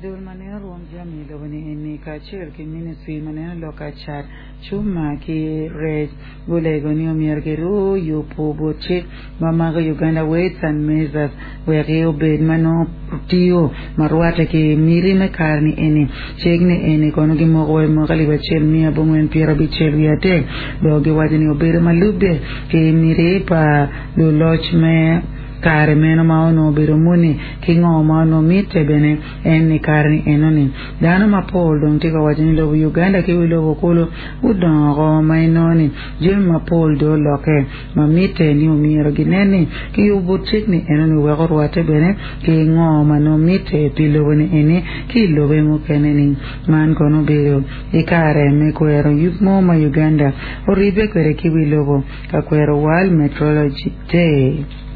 dul maneno ruom jami lobani eni kaachiel gi ministry maneno loka chat chuma ki res gulego ni omier gi ru yupo boche mamaga Uganda Weights and Measures wegi obed mano tiyo marwate ki miri me karni eni chegne eni kono gi mogwe mogali bachel mia bongwen piero bichel wiate dogi wajini obed malube ki miri pa do loch me kare meno maono biro muni kingo maono mite bene eni karni enoni dano mapol dong tika wajini lobo Uganda kiwi lobo kulu udongo mainoni jim mapol do loke mamite ni umiro gineni ki ubutikni enoni wegorwate bene kingo mano mite pilobo ni eni ki lobe mukeneni man kono biro ikare me kwero yupmo ma Uganda oribe kwere kiwi lobo ka kwero World Meteorology Day.